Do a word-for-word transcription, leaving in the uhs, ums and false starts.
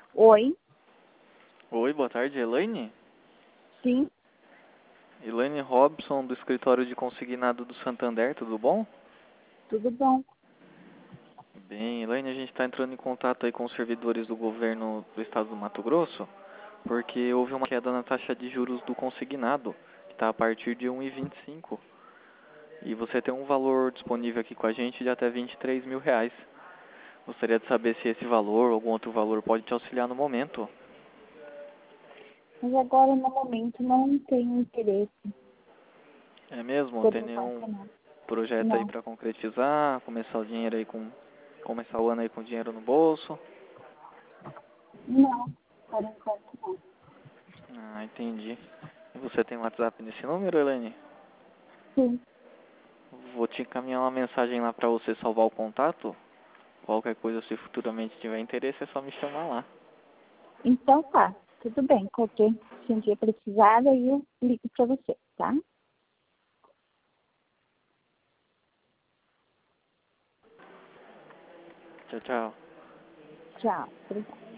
Oi, Oi, boa tarde, Elaine? sim, Elaine Robson, do escritório de consignado do Santander, tudo bom? tudo bom? Bem, Elaine, a gente está entrando em contato aí com os servidores do governo do estado do Mato Grosso, porque houve uma queda na taxa de juros do consignado, que está a partir de um vírgula vinte e cinco, e você tem um valor disponível aqui com a gente de até vinte e três mil reais. Gostaria de saber se esse valor ou algum outro valor pode te auxiliar no momento. Mas agora, no momento, não tenho interesse É mesmo? por Tem enquanto, nenhum não. projeto aí Não, para concretizar, começar o dinheiro aí com começar o ano aí com dinheiro no bolso? não, por enquanto, não. Ah, entendi. E você tem WhatsApp nesse número, Elaine? Sim, Vou te encaminhar uma mensagem lá para você salvar o contato. Qualquer coisa, se futuramente tiver interesse, é só me chamar lá. então tá, tudo bem. Qualquer se um dia precisar, aí eu ligo pra você, tá? Tchau, tchau. Tchau, obrigada.